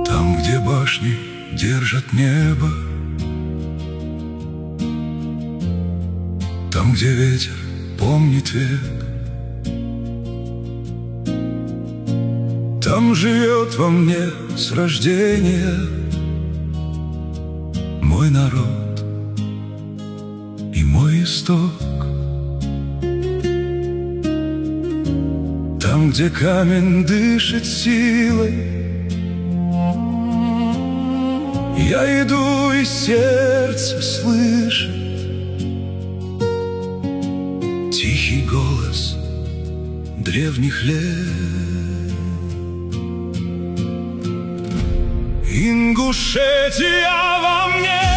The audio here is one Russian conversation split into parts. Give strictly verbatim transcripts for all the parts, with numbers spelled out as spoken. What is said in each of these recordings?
Там, где башни держат небо, там, где ветер помнит век, там живет во мне с рождения мой народ и мой исток. Там, где камень дышит силой, я иду, и сердце слышит тихий голос древних лет. Ингушетия во мне,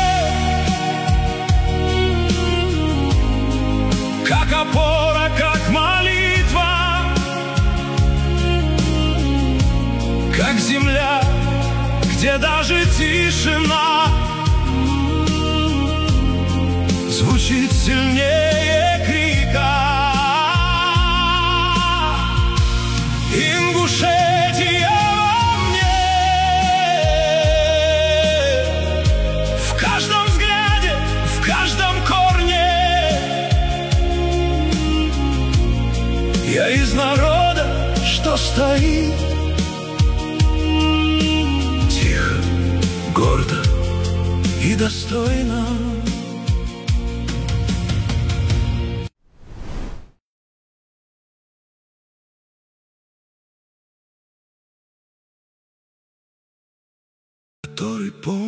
как опора, как молитва, как земля, где даже тишина звучит сильнее крика. Ингушетия во мне, в каждом взгляде, в каждом корне. Я из народа, что стоит тихо, гордо и достойно. Который помнит